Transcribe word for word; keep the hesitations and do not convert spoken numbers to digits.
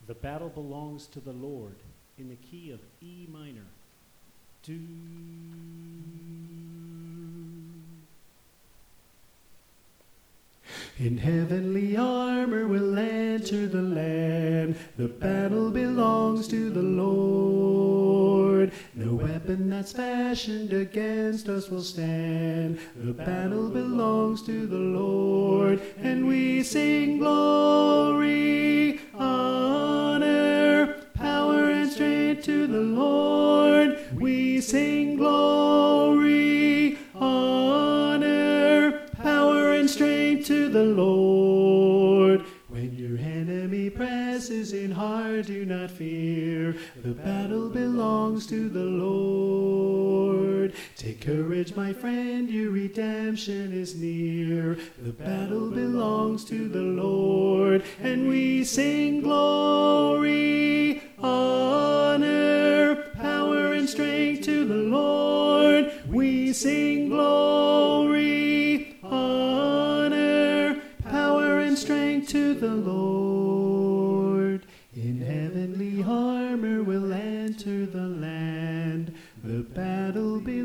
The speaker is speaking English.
The battle belongs to the Lord, in the key of E minor. Do. In heavenly armor we'll enter the land. The battle belongs to the Lord. No weapon that's fashioned against us will stand. The battle belongs to the Lord. And we sing glory, honor, power and strength to the Lord. We sing glory, honor, power and strength to the Lord. When your enemy presses in hard, do not fear. The battle belongs to the Lord. Take courage, my friend, your redemption is near. The battle belongs to the Lord. And we sing glory, honor, power and strength to the Lord. We sing glory, honor, power and strength to the Lord. In heavenly armor we'll enter the land. The battle begins.